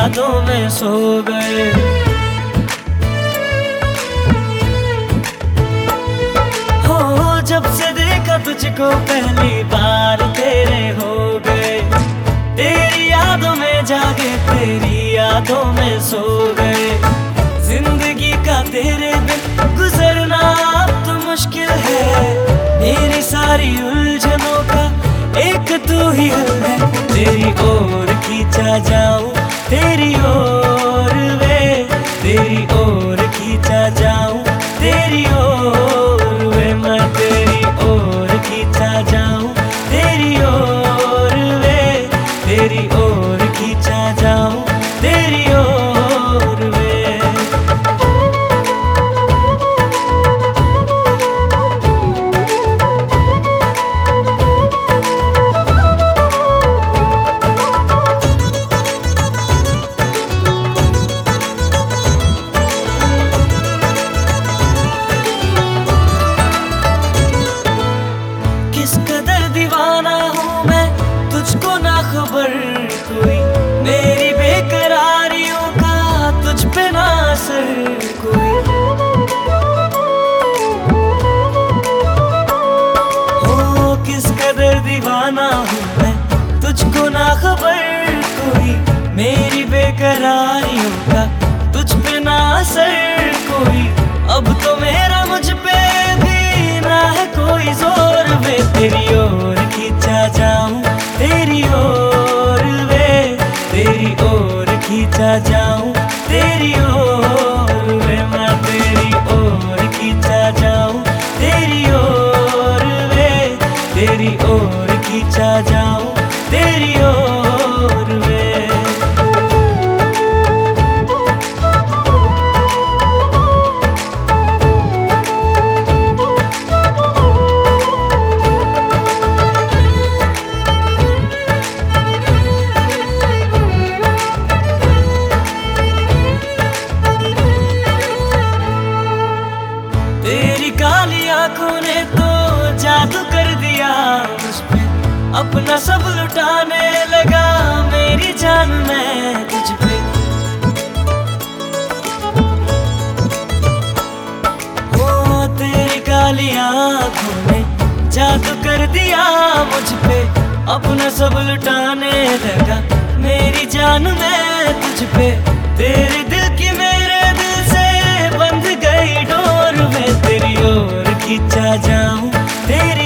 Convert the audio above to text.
यादों में सो गए। हो जब से देखा तुझको पहली बार तेरे हो गए, तेरी यादों में जागे तेरी यादों में सो गए। जिंदगी का तेरे बिन गुजरना अब तो मुश्किल है, मेरी सारी उलझनों का एक तू ही हल है। तेरी ओर खींचा जाऊं तेरी ओर वे, तेरी ओर खींचा जाऊं तेरी ओर वे, मैं तेरी ओर खींचा जाऊं तेरी ओर वे, तेरी ओर खींचा जाऊं तेरी ओर वे। किस कदर दीवाना हूँ मैं तुझको ना खबर कोई, मेरी बेकरारियों का तुझ पे ना असर कोई। हो किस कदर दीवाना हूँ मैं तुझको ना खबर कोई, मेरी बेकरारियों का तुझ पे ना असर कोई। अब तो मेरा मुझ पे भी ना है कोई जोर वे, तेरी ओर खींचा जाऊं तेरी ओर वे, तेरी ओर खींचा जाऊं तेरी ओर वे, मैं तेरी ओर खींचा जाऊं तेरी ओर वे, तेरी ओर खींचा जाऊं तेरी ओर वे। तेरी काली आंखों ने तो जादू कर दिया मुझ पे, अपना सब लुटाने लगा मेरी जान मैं तुझ पे। ओ तेरी काली आंखों ने जादू कर दिया मुझ पे, अपना सब लुटाने लगा मेरी जान मैं तुझ पे। तेरे दिल की मेरे दिल से बंध गई डोर में, तेरी ओर खींचा जाऊं तेरी